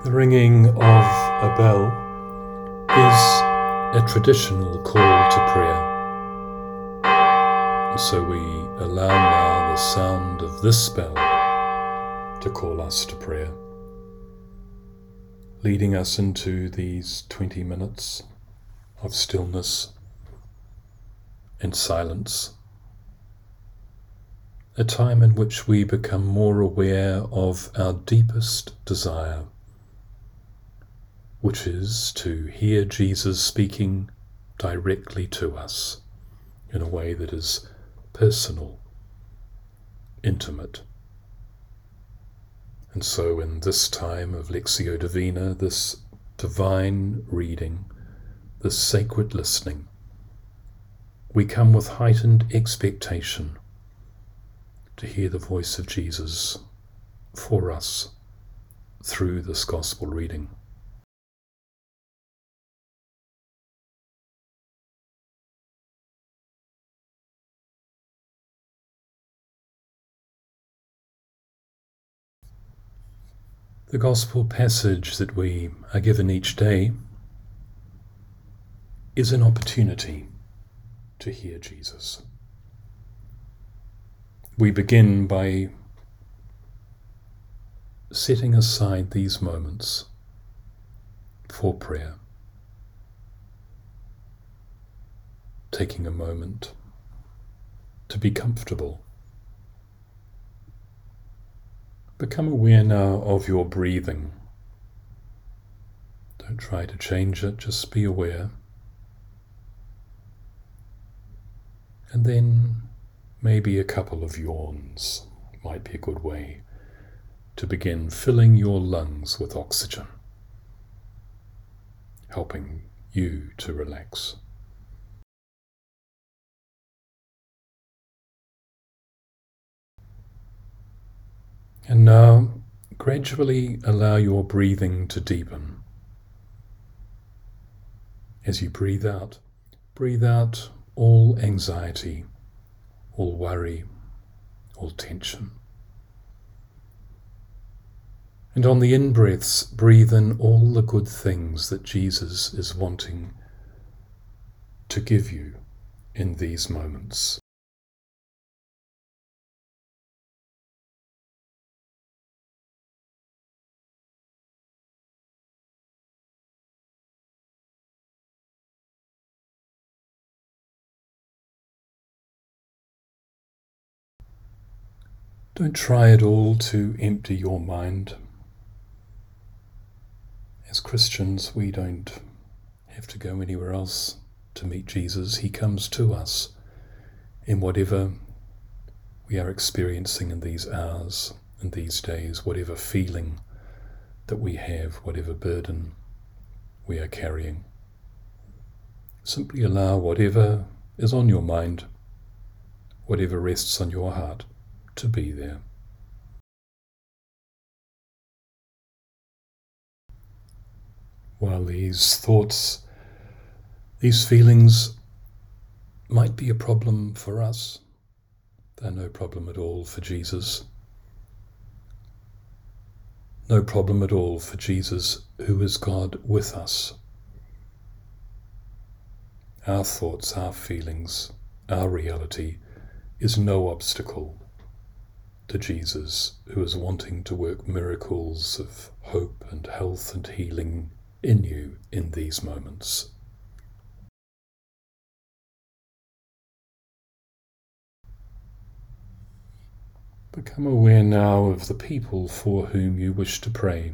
The ringing of a bell is a traditional call to prayer. And so we allow now the sound of this bell to call us to prayer, leading us into these 20 minutes of stillness and silence, a time in which we become more aware of our deepest desire, which is to hear Jesus speaking directly to us in a way that is personal, intimate. And so in this time of Lectio Divina, this divine reading, this sacred listening, we come with heightened expectation to hear the voice of Jesus for us through this gospel reading. The gospel passage that we are given each day is an opportunity to hear Jesus. We begin by setting aside these moments for prayer, taking a moment to be comfortable. Become aware now of your breathing. Don't try to change it, just be aware. And then maybe a couple of yawns might be a good way to begin filling your lungs with oxygen, helping you to relax. And now, gradually allow your breathing to deepen. As you breathe out all anxiety, all worry, all tension. And on the in-breaths, breathe in all the good things that Jesus is wanting to give you in these moments. Don't try at all to empty your mind. As Christians, we don't have to go anywhere else to meet Jesus. He comes to us in whatever we are experiencing in these hours and these days, whatever feeling that we have, whatever burden we are carrying. Simply allow whatever is on your mind, whatever rests on your heart, to be there. While these thoughts, these feelings might be a problem for us, they're no problem at all for Jesus. No problem at all for Jesus, who is God with us. Our thoughts, our feelings, our reality is no obstacle to Jesus, who is wanting to work miracles of hope and health and healing in you in these moments. Become aware now of the people for whom you wish to pray,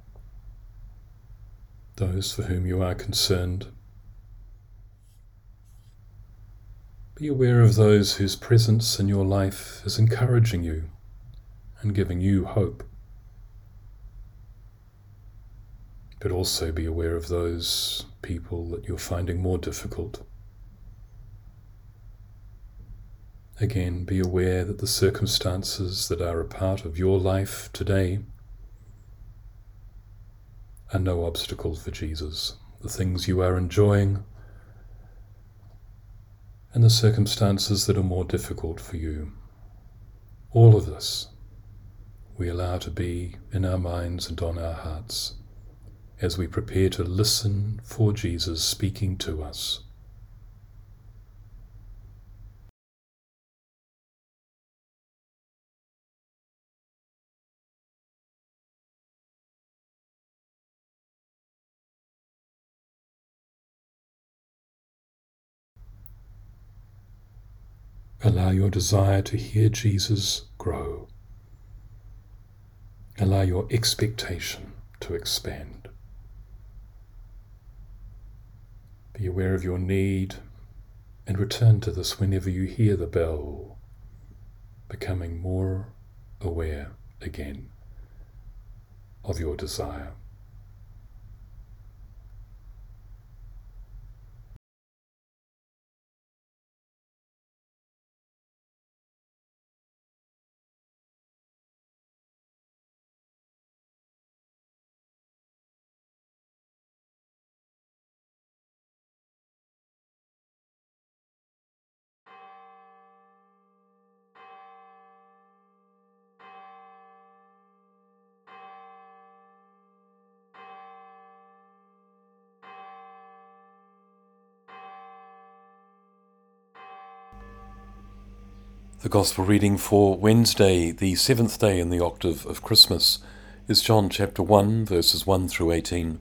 those for whom you are concerned. Be aware of those whose presence in your life is encouraging you and giving you hope. But also be aware of those people that you're finding more difficult. Again, be aware that the circumstances that are a part of your life today are no obstacle for Jesus. The things you are enjoying and the circumstances that are more difficult for you. All of this we allow to be in our minds and on our hearts as we prepare to listen for Jesus speaking to us. Allow your desire to hear Jesus grow. Allow your expectation to expand. Be aware of your need and return to this whenever you hear the bell, becoming more aware again of your desire. The Gospel reading for Wednesday, the 7th day in the octave of Christmas, is John chapter 1, verses 1 through 18.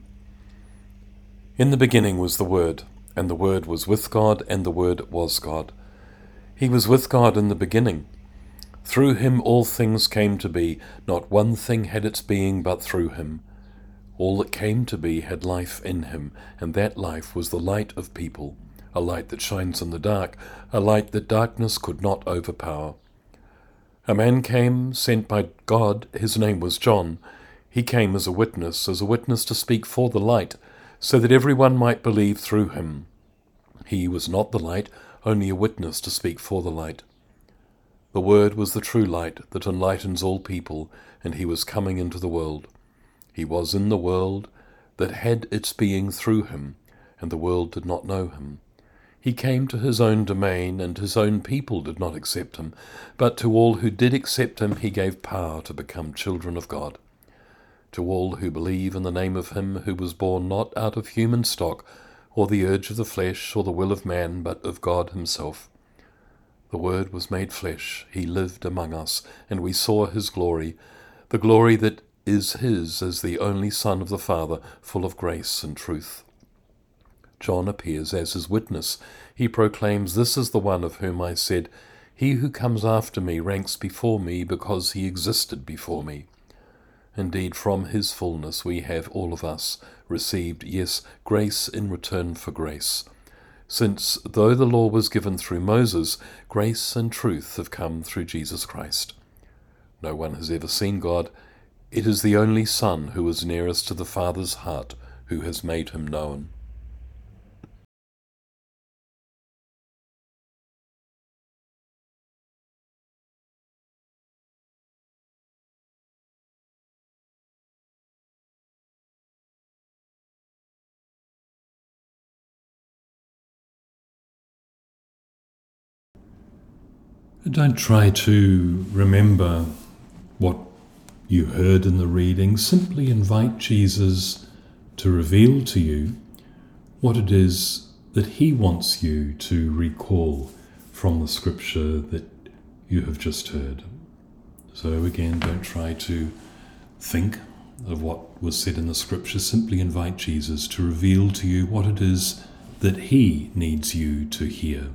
In the beginning was the Word, and the Word was with God, and the Word was God. He was with God in the beginning. Through him all things came to be, not one thing had its being but through him. All that came to be had life in him, and that life was the light of people. A light that shines in the dark, a light that darkness could not overpower. A man came, sent by God, his name was John. He came as a witness to speak for the light, so that everyone might believe through him. He was not the light, only a witness to speak for the light. The Word was the true light that enlightens all people, and he was coming into the world. He was in the world that had its being through him, and the world did not know him. He came to his own domain, and his own people did not accept him. But to all who did accept him, he gave power to become children of God. To all who believe in the name of him who was born not out of human stock, or the urge of the flesh, or the will of man, but of God himself. The Word was made flesh, he lived among us, and we saw his glory, the glory that is his as the only Son of the Father, full of grace and truth. John appears as his witness. He proclaims, "This is the one of whom I said, 'He who comes after me ranks before me because he existed before me.' Indeed, from his fullness we have all of us received, yes, grace in return for grace. Since, though the law was given through Moses, grace and truth have come through Jesus Christ. No one has ever seen God. It is the only Son who is nearest to the Father's heart who has made him known." Don't try to remember what you heard in the reading. Simply invite Jesus to reveal to you what it is that he wants you to recall from the scripture that you have just heard. So again, don't try to think of what was said in the scripture. Simply invite Jesus to reveal to you what it is that he needs you to hear.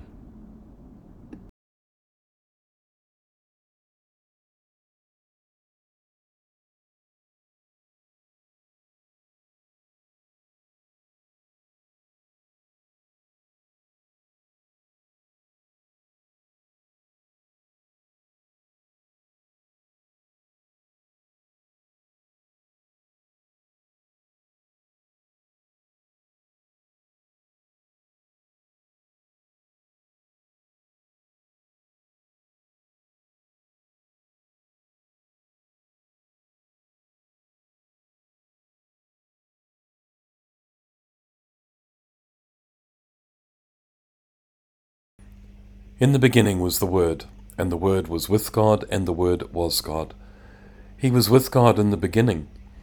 In the beginning was the Word, and the Word was with God, and the Word was God. He was with God in the beginning.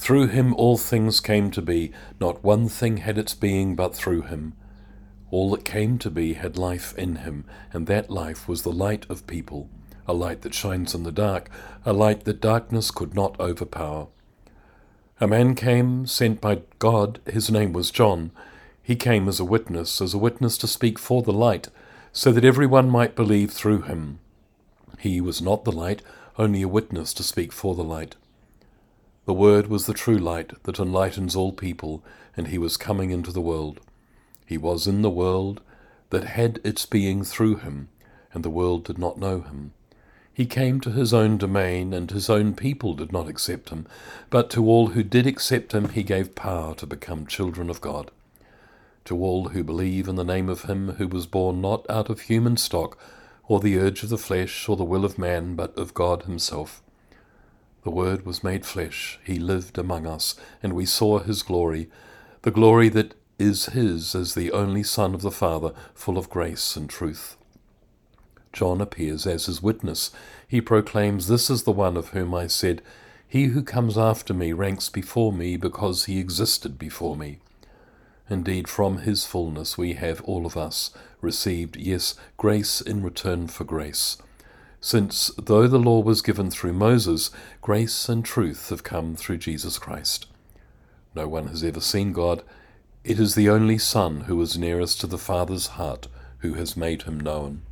Through him all things came to be. Not one thing had its being but through him. All that came to be had life in him, and that life was the light of people, a light that shines in the dark, a light that darkness could not overpower. A man came, sent by God. His name was John. He came as a witness to speak for the light, so that everyone might believe through him. He was not the light, only a witness to speak for the light. The Word was the true light that enlightens all people, and he was coming into the world. He was in the world that had its being through him, and the world did not know him. He came to his own domain, and his own people did not accept him. But to all who did accept him, he gave power to become children of God. To all who believe in the name of him who was born not out of human stock, or the urge of the flesh, or the will of man, but of God himself. The Word was made flesh. He lived among us, and we saw his glory, the glory that is his as the only Son of the Father, full of grace and truth. John appears as his witness. He proclaims, "This is the one of whom I said, 'He who comes after me ranks before me because he existed before me.'" Indeed, from his fullness we have all of us received, yes, grace in return for grace. Since, though the law was given through Moses, grace and truth have come through Jesus Christ. No one has ever seen God. It is the only Son who is nearest to the Father's heart who has made him known.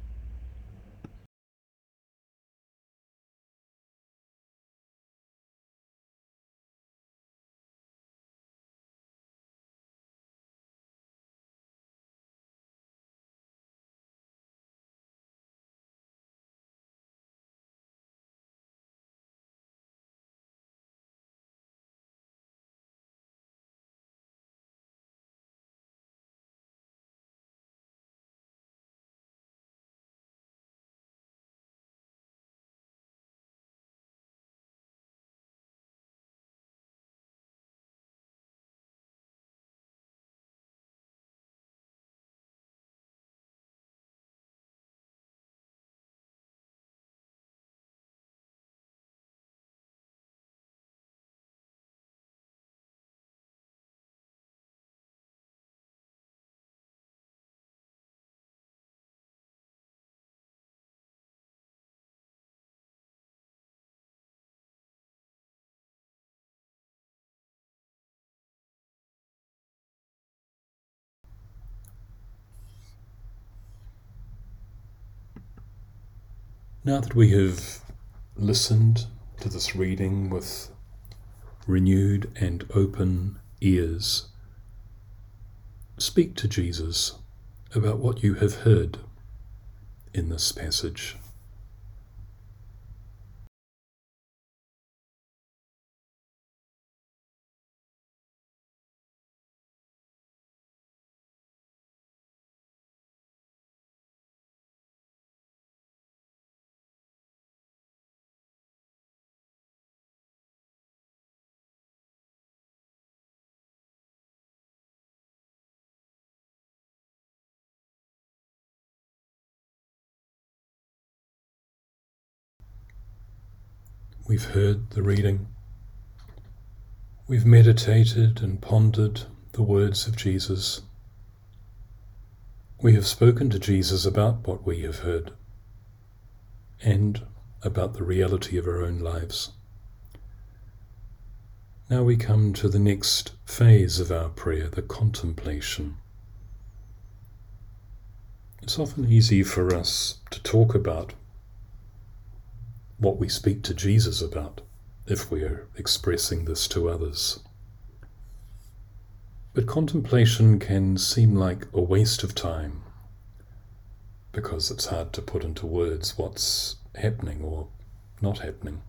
Now that we have listened to this reading with renewed and open ears, speak to Jesus about what you have heard in this passage. We've heard the reading. We've meditated and pondered the words of Jesus. We have spoken to Jesus about what we have heard and about the reality of our own lives. Now we come to the next phase of our prayer, the contemplation. It's often easy for us to talk about what we speak to Jesus about if we are expressing this to others. But contemplation can seem like a waste of time because it's hard to put into words what's happening or not happening.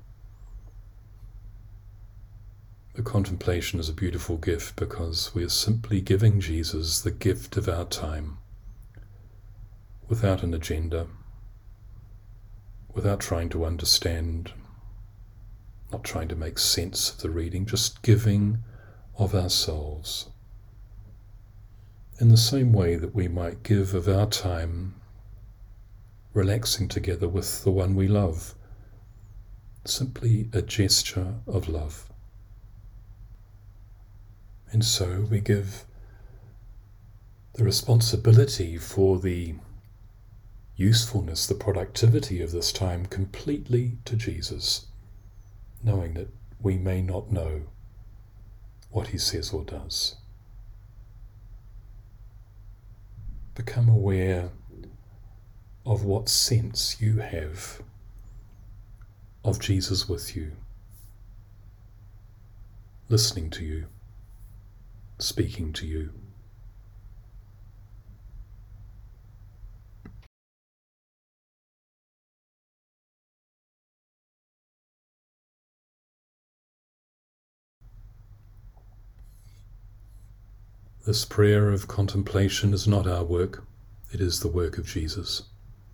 The contemplation is a beautiful gift because we are simply giving Jesus the gift of our time without an agenda, without trying to understand, not trying to make sense of the reading, just giving of ourselves. In the same way that we might give of our time relaxing together with the one we love, simply a gesture of love. And so we give the responsibility for the usefulness, the productivity of this time completely to Jesus, knowing that we may not know what he says or does. Become aware of what sense you have of Jesus with you, listening to you, speaking to you. This prayer of contemplation is not our work, it is the work of Jesus.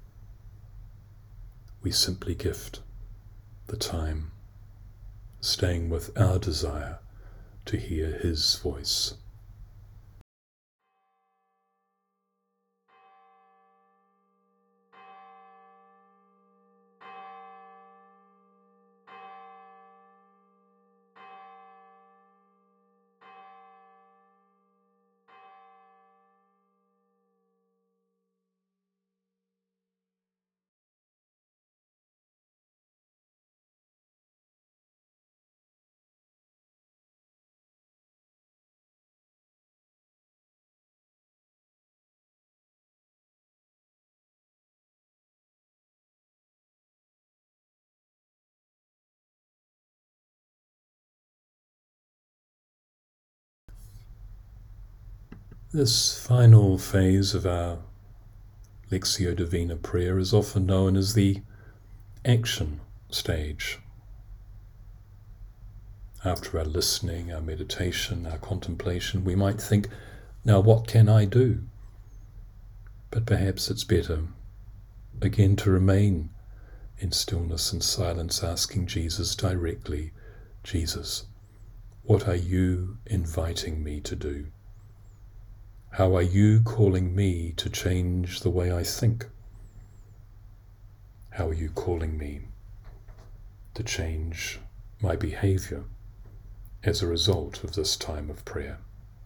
We simply gift the time, staying with our desire to hear his voice. This final phase of our Lectio Divina prayer is often known as the action stage. After our listening, our meditation, our contemplation, we might think, now what can I do? But perhaps it's better, again, to remain in stillness and silence, asking Jesus directly, Jesus, what are you inviting me to do? How are you calling me to change the way I think? How are you calling me to change my behavior as a result of this time of prayer?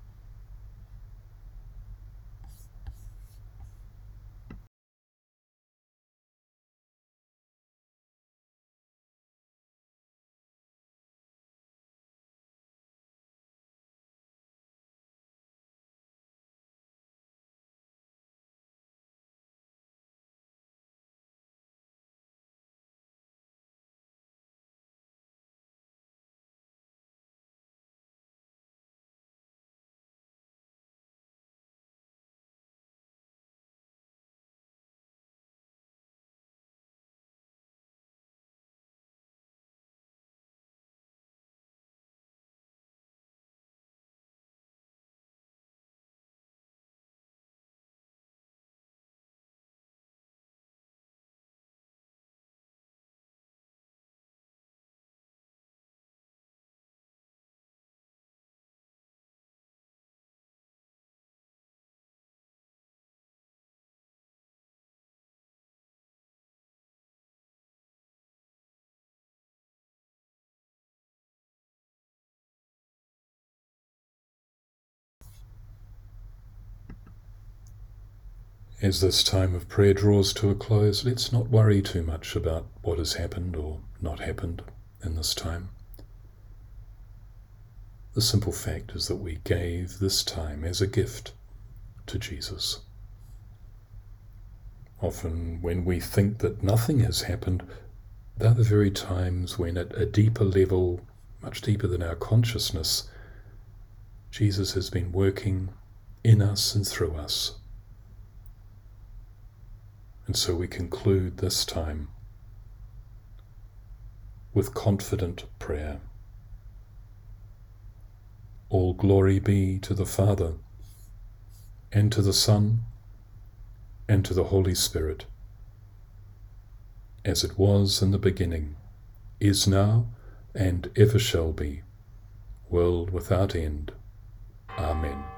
As this time of prayer draws to a close, let's not worry too much about what has happened or not happened in this time. The simple fact is that we gave this time as a gift to Jesus. Often when we think that nothing has happened, they're the very times when at a deeper level, much deeper than our consciousness, Jesus has been working in us and through us. And so we conclude this time with confident prayer. All glory be to the Father, and to the Son, and to the Holy Spirit, as it was in the beginning, is now, and ever shall be, world without end. Amen.